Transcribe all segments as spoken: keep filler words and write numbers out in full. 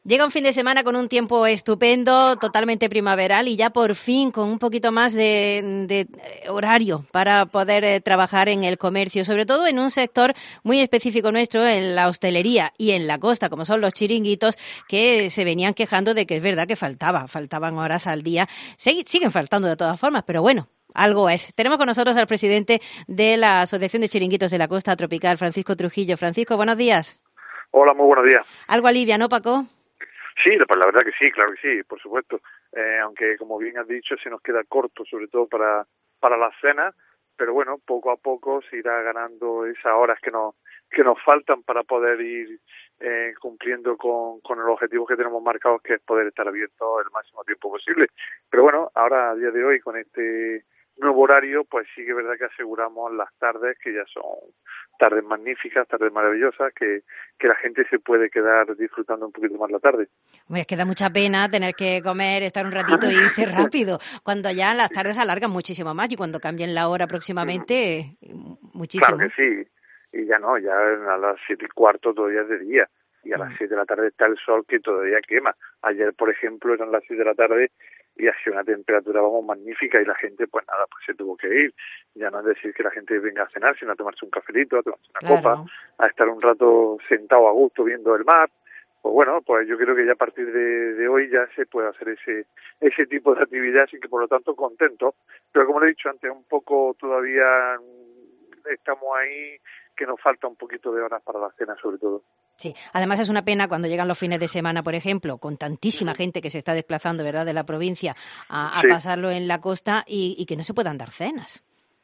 Llega un fin de semana con un tiempo estupendo, totalmente primaveral y ya por fin con un poquito más de, de horario para poder eh, trabajar en el comercio, sobre todo en un sector muy específico nuestro, en la hostelería y en la costa, como son los chiringuitos, que se venían quejando de que es verdad que faltaba, faltaban horas al día. Se, siguen faltando de todas formas, pero bueno, algo es. Tenemos con nosotros al presidente de la Asociación de Chiringuitos de la Costa Tropical, Francisco Trujillo. Francisco, buenos días. Hola, muy buenos días. Algo alivia, ¿no, Paco? Sí, pues la verdad que sí, claro que sí, por supuesto. Eh, aunque, como bien has dicho, se nos queda corto, sobre todo para para la cena, pero bueno, poco a poco se irá ganando esas horas que nos que nos faltan para poder ir eh, cumpliendo con, con el objetivo que tenemos marcado, que es poder estar abiertos el máximo tiempo posible. Pero bueno, ahora a día de hoy, con este nuevo horario, pues sí que es verdad que aseguramos las tardes, que ya son tardes magníficas, tardes maravillosas, que, que la gente se puede quedar disfrutando un poquito más la tarde. Hombre, es que da mucha pena tener que comer, estar un ratito e irse rápido, cuando ya las tardes se alargan muchísimo más y cuando cambien la hora próximamente, muchísimo. Claro que sí, y ya no, ya a las siete y cuarto todavía es de día, y a las siete de la tarde está el sol que todavía quema. Ayer, por ejemplo, eran las siete de la tarde y hacía una temperatura, vamos, magnífica, y la gente, pues nada, pues se tuvo que ir. Ya no es decir que la gente venga a cenar, sino a tomarse un cafelito, a tomarse una Claro. copa, a estar un rato sentado a gusto viendo el mar. Pues bueno, pues yo creo que ya a partir de, de hoy ya se puede hacer ese ese tipo de actividad, así que por lo tanto contento. Pero como le he dicho antes, un poco todavía estamos ahí, que nos falta un poquito de horas para la cena sobre todo. Sí, además es una pena cuando llegan los fines de semana, por ejemplo, con tantísima gente que se está desplazando, ¿verdad?, de la provincia a, a Sí. pasarlo en la costa y, y que no se puedan dar cenas.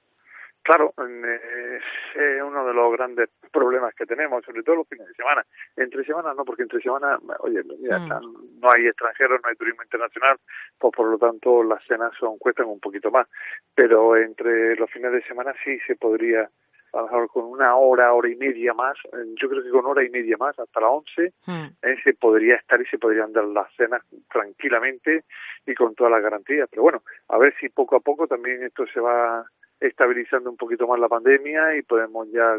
Claro, eh, es uno de los grandes problemas que tenemos, sobre todo los fines de semana. Entre semana no, porque entre semana, oye, mira, Mm. están, no hay extranjeros, no hay turismo internacional, pues por lo tanto las cenas son cuestan un poquito más. Pero entre los fines de semana sí se podría, a lo mejor con una hora, hora y media más, yo creo que con hora y media más, hasta las once, Mm. eh, se podría estar y se podrían dar las cenas tranquilamente y con todas las garantías. Pero bueno, a ver si poco a poco también esto se va estabilizando un poquito más la pandemia y podemos ya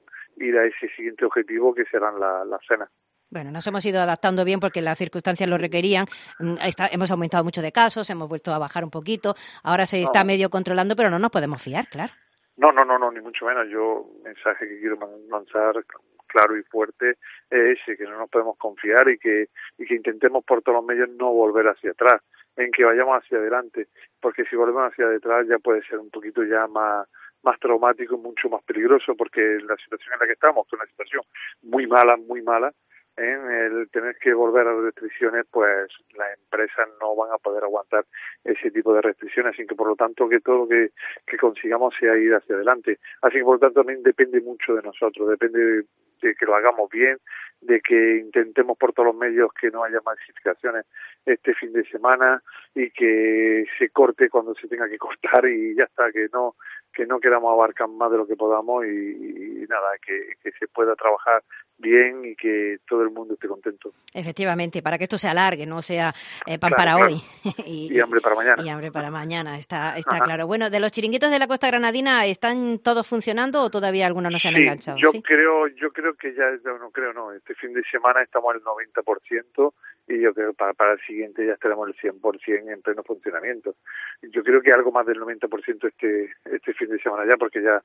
ir a ese siguiente objetivo, que serán las la cenas. Bueno, nos hemos ido adaptando bien porque las circunstancias lo requerían. Está, hemos aumentado mucho de casos, hemos vuelto a bajar un poquito. Ahora se está No. medio controlando, pero no nos podemos fiar, claro. No, no, no, no, ni mucho menos. Yo, mensaje que quiero lanzar claro y fuerte es ese, que no nos podemos confiar y que y que intentemos por todos los medios no volver hacia atrás, en que vayamos hacia adelante, porque si volvemos hacia detrás ya puede ser un poquito ya más más traumático, mucho más peligroso, porque la situación en la que estamos, que es una situación muy mala, muy mala, en el tener que volver a las restricciones, pues las empresas no van a poder aguantar ese tipo de restricciones, así que por lo tanto que todo lo que, que consigamos sea ir hacia adelante. Así que por lo tanto también depende mucho de nosotros, depende de, de que lo hagamos bien, de que intentemos por todos los medios que no haya masificaciones este fin de semana y que se corte cuando se tenga que cortar y ya está, que no que no queramos abarcar más de lo que podamos y, y nada, que, que se pueda trabajar bien y que todo el mundo esté contento. Efectivamente, para que esto se alargue, no sea eh, pan Claro, para claro. hoy y, y hambre para mañana. y hambre para mañana, está, está Ajá. claro. Bueno, de los chiringuitos de la Costa Granadina, ¿están todos funcionando o todavía algunos no se han Sí, enganchado? yo ¿Sí? creo, yo creo que ya, no creo, no, este fin de semana estamos al noventa por ciento y yo creo que para, para el siguiente ya estaremos el cien por ciento en pleno funcionamiento. Yo creo que algo más del noventa por ciento este este fin de semana ya, porque ya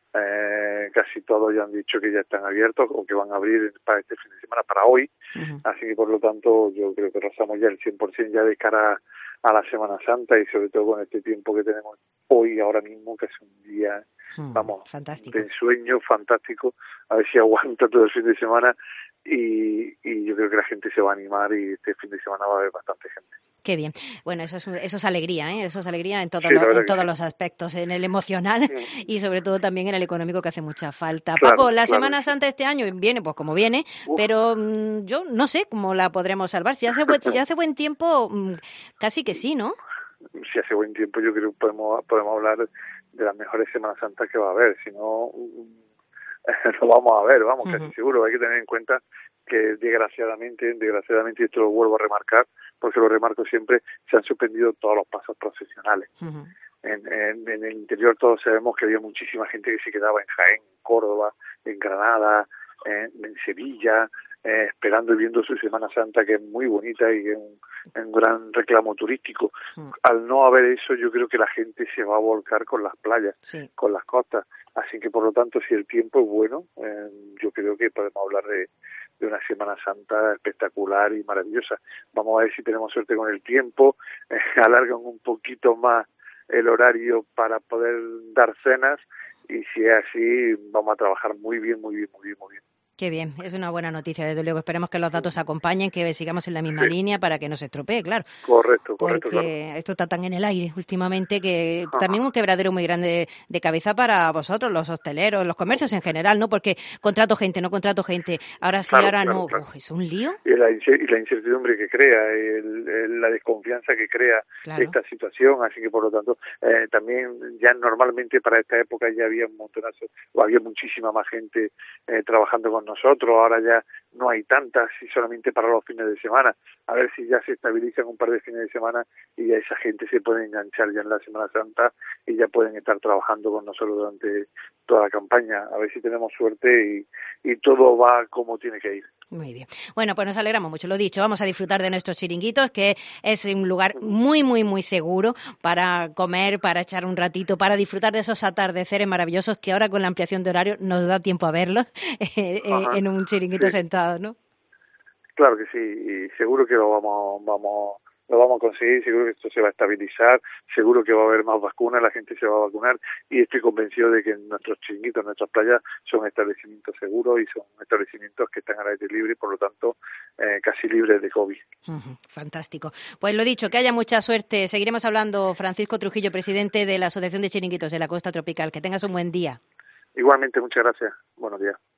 eh, casi todos ya han dicho que ya están abiertos o que van a abrir para este fin de semana, para hoy. Uh-huh. Así que por lo tanto yo creo que rozamos ya el cien por ciento ya de cara a la Semana Santa y sobre todo con este tiempo que tenemos hoy, ahora mismo, que es un día, hmm, vamos, fantástico, de ensueño, fantástico, a ver si aguanta todo el fin de semana y, y yo creo que la gente se va a animar y este fin de semana va a haber bastante gente. Qué bien. Bueno, eso es, eso es alegría, ¿eh? Eso es alegría en, todo sí, lo, en todos sí. los aspectos, en el emocional mm. y sobre todo también en el económico, que hace mucha falta. Claro, Paco, la claro, Semana sí. Santa este año viene pues como viene, Uf. pero mmm, yo no sé cómo la podremos salvar. Si hace, buen, si hace buen tiempo, mmm, casi que sí, ¿no? Si hace buen tiempo yo creo que podemos, podemos hablar de las mejores Semanas Santas que va a haber, si no, lo vamos a ver, vamos, uh-huh. casi seguro. Hay que tener en cuenta que desgraciadamente, desgraciadamente, y esto lo vuelvo a remarcar, porque lo remarco siempre, se han suspendido todos los pasos procesionales. Uh-huh. En, en, en el interior todos sabemos que había muchísima gente que se quedaba en Jaén, en Córdoba, en Granada, en, en Sevilla, eh, esperando y viendo su Semana Santa, que es muy bonita y que es un, un gran reclamo turístico. Mm. Al no haber eso, yo creo que la gente se va a volcar con las playas, sí. con las costas. Así que, por lo tanto, si el tiempo es bueno, eh, yo creo que podemos hablar de, de una Semana Santa espectacular y maravillosa. Vamos a ver si tenemos suerte con el tiempo, eh, alargan un poquito más el horario para poder dar cenas, y si es así, vamos a trabajar muy bien, muy bien, muy bien, muy bien. Qué bien, es una buena noticia, desde luego. Esperemos que los datos acompañen, que sigamos en la misma sí. línea para que no se estropee, claro. Correcto, correcto. Porque claro. esto está tan en el aire últimamente que Ajá. también un quebradero muy grande de cabeza para vosotros, los hosteleros, los comercios en general, ¿no? Porque contrato gente, no contrato gente, ahora sí, claro, ahora claro, no. Claro. Uf, es un lío. Y la, y la incertidumbre que crea, el, el, la desconfianza que crea claro. esta situación, así que por lo tanto, eh, también ya normalmente para esta época ya había un montonazo, o había muchísima más gente eh, trabajando con nosotros, ahora ya no hay tantas y solamente para los fines de semana. A ver si ya se estabilizan un par de fines de semana y ya esa gente se puede enganchar ya en la Semana Santa y ya pueden estar trabajando con nosotros durante toda la campaña. A ver si tenemos suerte y, y todo va como tiene que ir. Muy bien. Bueno, pues nos alegramos mucho, lo dicho. Vamos a disfrutar de nuestros chiringuitos, que es un lugar muy, muy, muy seguro para comer, para echar un ratito, para disfrutar de esos atardeceres maravillosos que ahora con la ampliación de horario nos da tiempo a verlos eh, Ajá, en un chiringuito sí. sentado, ¿no? Claro que sí, y seguro que lo vamos, vamos, lo vamos a conseguir, seguro que esto se va a estabilizar, seguro que va a haber más vacunas, la gente se va a vacunar, y estoy convencido de que nuestros chiringuitos, nuestras playas son establecimientos seguros y son establecimientos que están al aire libre y por lo tanto eh, casi libres de COVID. Uh-huh, fantástico. Pues lo dicho, que haya mucha suerte. Seguiremos hablando. Francisco Trujillo, presidente de la Asociación de Chiringuitos de la Costa Tropical. Que tengas un buen día. Igualmente, muchas gracias. Buenos días.